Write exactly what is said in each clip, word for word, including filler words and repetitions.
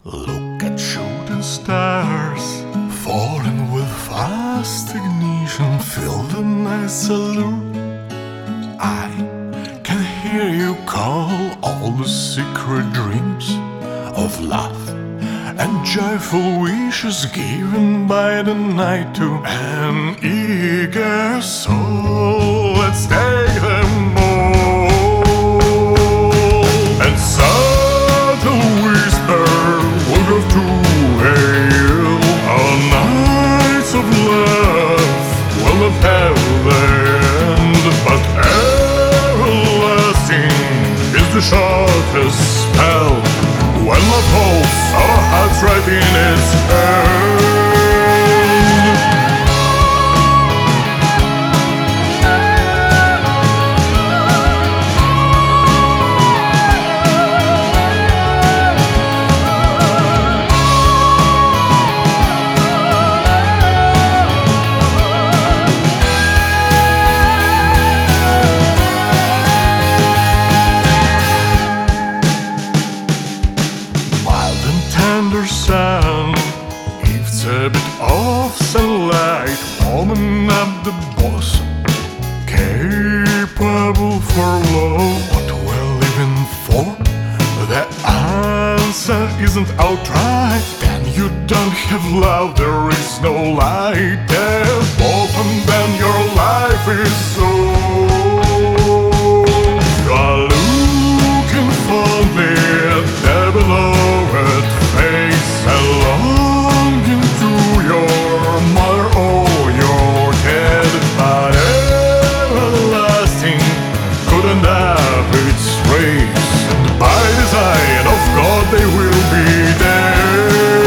Look at shooting stars, falling with fast ignition. Feel the night salute. I can hear you call all the secret dreams of love and joyful wishes given by the night to an eager soul. Let's take them all and subtle whisper will go to hail. Our nights of love will not have the end, but everlasting is the shortest spell. When love holds our hearts right in its hand. Sun, it's a bit of sunlight warming up the bosom, capable for love. What we're living for? The answer isn't outright. Then you don't have love, there is no light. There's both, and then your life is so. You are looking for me at the beloved face, and longing to your mother or your dad, but everlasting couldn't have its race, and by design of God they will be dead.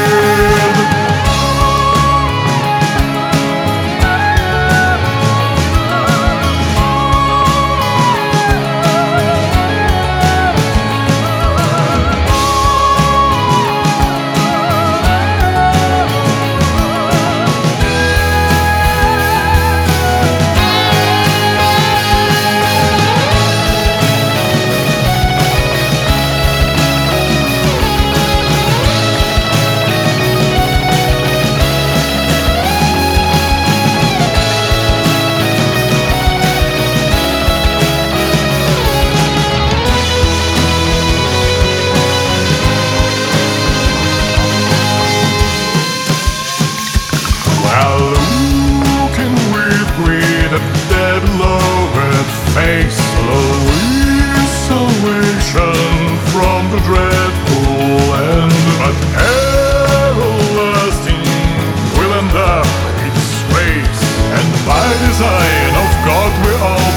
Face slow salvation from the dreadful end, but everlasting will end up its race, and by design of God we all